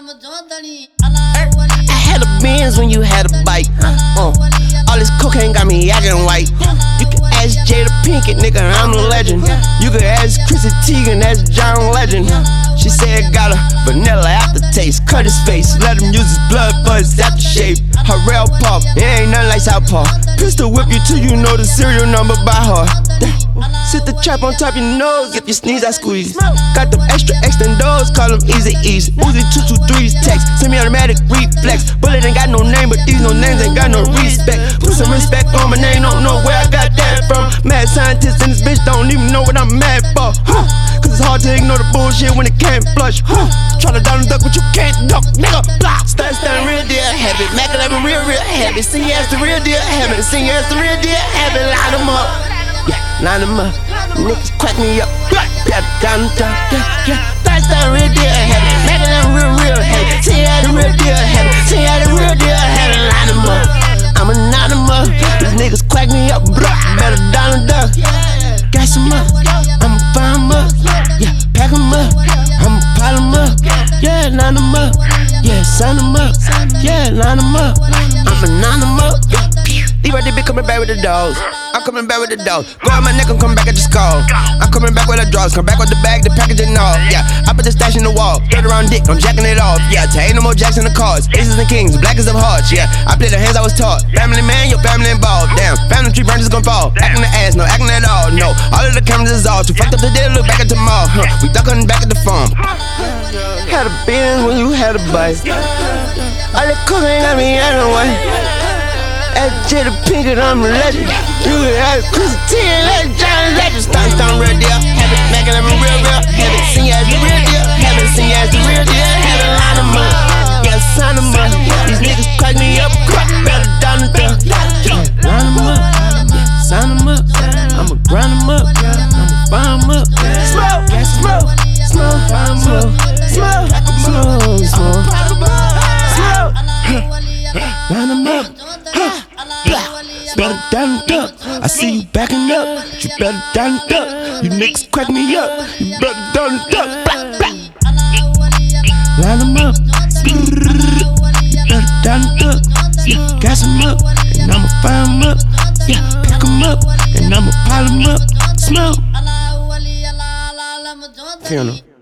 I had a Benz when you had a bike. All this cocaine got me acting white. You can ask Jada Pinkett, nigga, I'm the legend. You can ask Chrissy Teigen, that's John Legend. She said got a vanilla aftertaste. Cut his face, let him use his blood for his aftershave. Her rail pop, it ain't nothing like South Park. Pistol whip you till you know the serial number by heart. Sit the trap on top your nose, if you sneeze I squeeze. Got them extra extendos, call them easy ease. Uzi 223's text, semi-automatic reflex. Bullet ain't got no name, but these no names ain't got no respect. Put some respect on my name, don't know where I got that from. Mad scientists in this bitch don't even know what I'm mad for. Cause it's hard to ignore the bullshit when it can't flush. Try to down and duck, but you can't duck, nigga. Blah. Stun, real deal habit. Mac 11 real habit. Sing as the real deal habit. Sing as the real deal habit. Line them up. Line them up, niggas crack me up. Pat down, that's the real deal habit. Make it real habit. See how the real deal habit. See how the real deal habit. Line them up, I'ma line them up. These niggas crack me up. Better down and duck. Gas them up, I'ma fire them up. Yeah, pack them up, I'ma pile them up. Yeah, line them up. Yeah, sign them up. Yeah, line them up. I'ma line them up. These right there be coming back with the dogs. I'm coming back with the dogs. Go on my neck, I'm coming back at the skull. I'm coming back with the drugs. Come back with the bag, the package and all. Yeah, I put the stash in the wall. Third around dick, I'm jacking it off. Yeah, ain't no more jacks in the cards. Aces and kings, black as them hearts. Yeah, I play the hands I was taught. Family man, your family involved. Damn, family tree branches gon' fall. Acting the ass, no acting at all. No, all of the cameras is off. Too fucked up today, look back at tomorrow. We duckin' back at the farm. Had a Benz when you had a bike. All that cocaine got me acting white. At Jada Pinkett, I'm a legend. You can ask Chrissy Teigen, that's John Legend. Stun, real deal habit. Mac 11 real habit. Sing as the real deal habit. Sing as the real deal habit. Line them up, yeah, sign them up. These niggas crack me up, better down the duck. Line them up, yeah, sign them up. I'ma grind them up, I'ma fire them up. Smoke, fire them up. Smoke, line them up. Better down and duck. I see you backing up. You better down and duck. You niggas crack me up. You better down and duck. Line them up. You better down and duck. Yeah, gas them up, and I'ma fire them up. Yeah, pick them up, and I'ma pile them up. Smell. Funeral.